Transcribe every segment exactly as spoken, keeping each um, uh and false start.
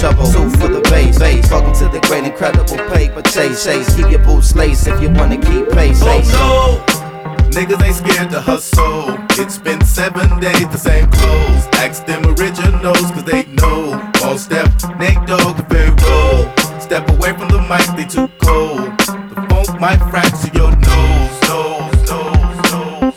shovel, two for the bass. bass. Welcome to the great incredible paper chase. Chase. Keep your boots laced if you wanna keep pace. Oh no! Niggas ain't scared to hustle. It's been seven days, the same clothes. Ask them originals, cause they know. All step, Nate Dogg, and Pharaoh. Step away from the mic, they too cold. The funk might fracture your nose, nose, nose, nose.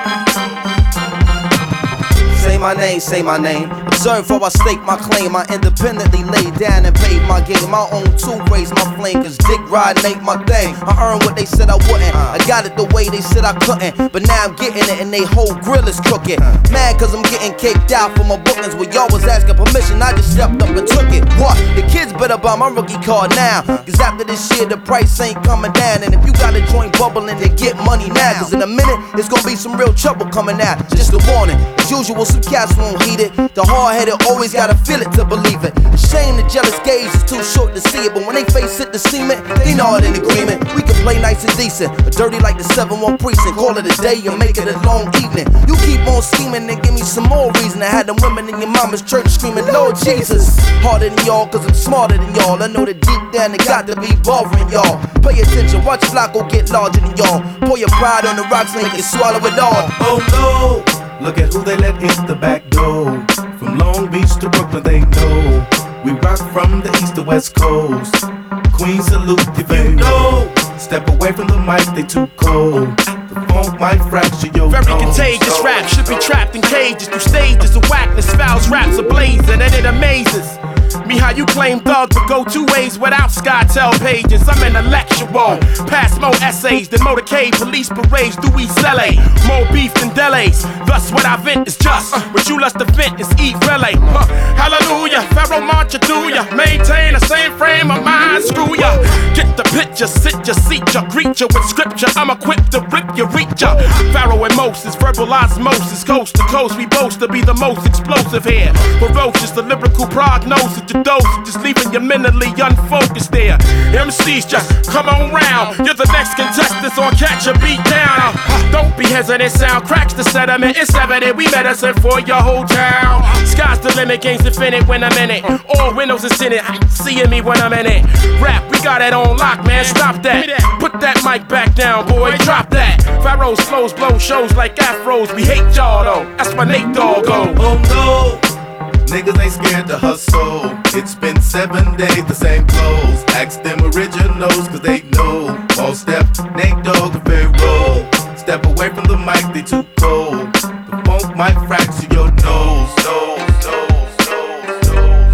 Say my name, say my name. Observe how I stake my claim. I independently laid down and paid my game. My own two raised my flame, cause dick riding ain't my thing. I earned what they said I wouldn't. I got it the way they said I couldn't. But now I'm getting it and they whole grill is crooked. Mad cause I'm getting caked out for my bookings. Where y'all was asking permission, I just stepped up and took it. What? The kids better buy my rookie card now. Cause after this year the price ain't coming down. And if you got a joint bubbling, they get money now. Cause in a minute, it's gonna be some real trouble coming out. Just a warning. As usual, some cats won't heed it. The hard-headed always gotta feel it to believe it. A shame the jealous gaze is too short to see it. But when they face it to cement, they know it in agreement. We can play nice and decent, but dirty like the seven one precinct. Call it a day and make it a long evening. You keep on scheming and give me some more reason to have them women in your mama's church screaming, Lord Jesus. Harder than y'all, cause I'm smarter than y'all. I know that deep down it got to be bothering y'all. Pay attention, watch Flacco get larger than y'all. Pour your pride on the rocks, make it swallow it all. Oh no! Look at who they let in the back door. From Long Beach to Brooklyn, they know. We rock from the east to west coast. Queen salute if you know. Step away from the mic, they too cold. The funk might fracture your Very nose. contagious rap should be trapped in cages. Through stages of whackness, fouls, raps ablazing, and it amazes me how you claim thug but go two ways without SkyTel pages. I'm intellectual, pass more essays than motorcade, police parades through East L A. More beef than delays, thus what I vent is just what you lust to vent is eat relay. Huh. Hallelujah, Pharaoh march you through ya. Maintain the same frame of mind, screw ya. Get the picture, sit ya, seat ya, greet ya with scripture. I'm equipped to rip ya, reach ya. Pharaoh and Moses, verbal osmosis, coast to coast. We boast to be the most explosive here. Ferocious, the lyrical prognosis. Your dose, just leaving you mentally unfocused there. M Cs just come on round. You're the next contestant on Catch a Beat Down. Don't be hesitant, sound cracks the sediment. It's evident we medicine for your whole town. Sky's the limit, game's infinite when I'm in it. All windows is in it, seeing me when I'm in it. Rap, we got it on lock, man, stop that. Put that mic back down, boy, drop that. Pharaoh's flows blow shows like afros. We hate y'all though, that's my Nate Dogg go. Oh no! Niggas ain't scared to hustle. It's been seven days, the same clothes. Ask them originals, cause they know. All step, Nate Dogg, and Pharaoh. Step away from the mic, they too cold. The funk might fracture your nose. Nose, nose, nose,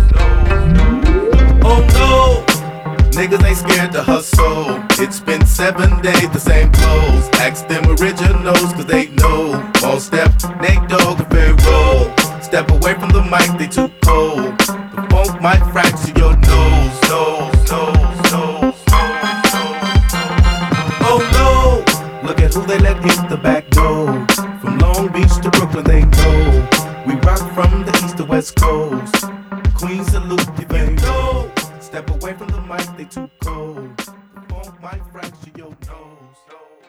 nose, nose. Oh no! Niggas ain't scared to hustle. It's been seven days, the same clothes. Ask them originals, cause they know. All step, Nate Dogg, and Pharaoh. Step away from the mic, they too cold. The funk might fracture your nose, nose, nose, nose. Oh no! Look at who they let in the back door. From Long Beach to Brooklyn, they know. We rock from the east to west coast. Queen salute if you know. Step away from the mic, they too cold. The funk might fracture your nose.